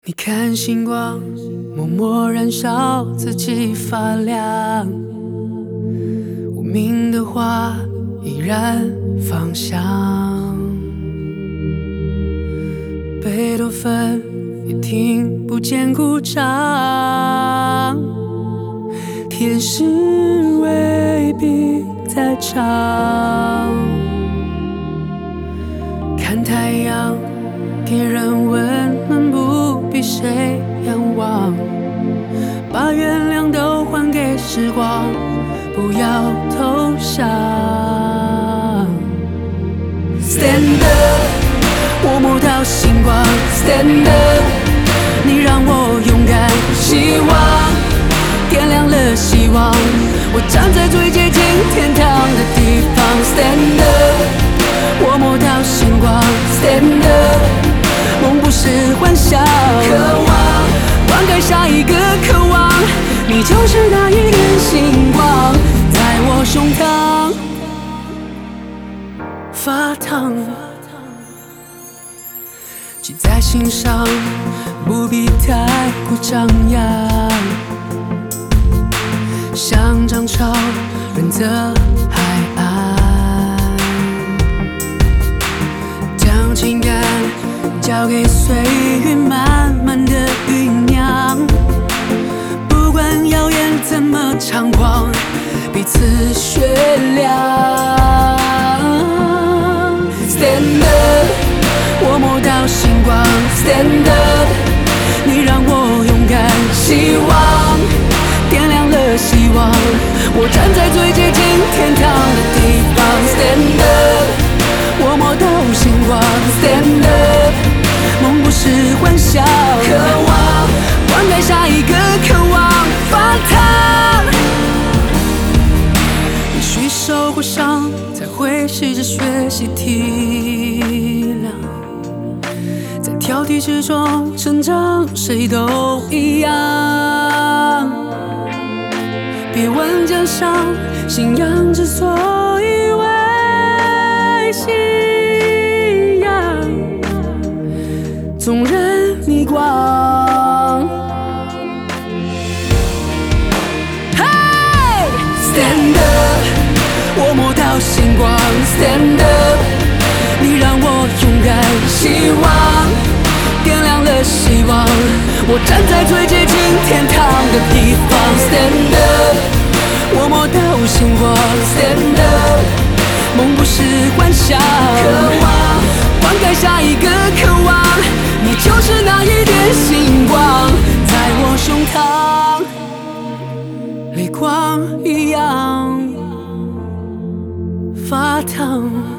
你看星光默默燃烧，自己发亮。无名的花依然芳香。贝多芬也听不见鼓掌，天使未必在场。看太阳给人温暖，不比谁仰望。把原谅都还给时光，不要投降。Stand up， 我摸到星光。Stand up， 你让我勇敢。希望点亮了希望，我站在最接近天堂的地方。Stand up， 我摸到星光。Stand up， 梦不是幻想。渴望灌溉下一个渴望，你就是那一点星光，在我胸膛发烫。记在心上，不必太过张扬，像涨潮润泽海岸，将情感交给岁月，慢慢的酝酿。不管谣言怎么猖狂，彼此雪亮。Stand up， 我摸到星光。Stand up， 你让我勇敢。希望点亮了希望，我站在最接近天堂的地方。Stand up， 我摸到星光。Stand up， 梦不是幻想。渴望灌溉下一个渴望发烫。也许受过伤，才会试着学习体谅。在挑剔之中成长，谁都一样。别问江上信仰之所以为信仰，纵然逆光。Hey， Stand up， 我摸到星光。Stand up， 你让我勇敢。希望点亮了希望，我站在最接近天堂的地方。Stand up， 我摸到星光。Stand up， 梦不是幻想。渴望灌溉下一个渴望，你就是那一点星光，在我胸膛，泪光一样发烫。